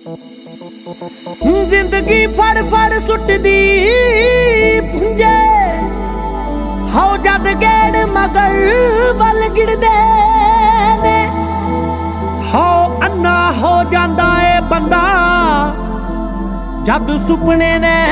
जिंदगी फड़ फड़ सुटदी पुंजे हो जद गेड़ मगर वल गिरदे ने हो अन्ना हो जांदा ए बंदा जद सुपने ने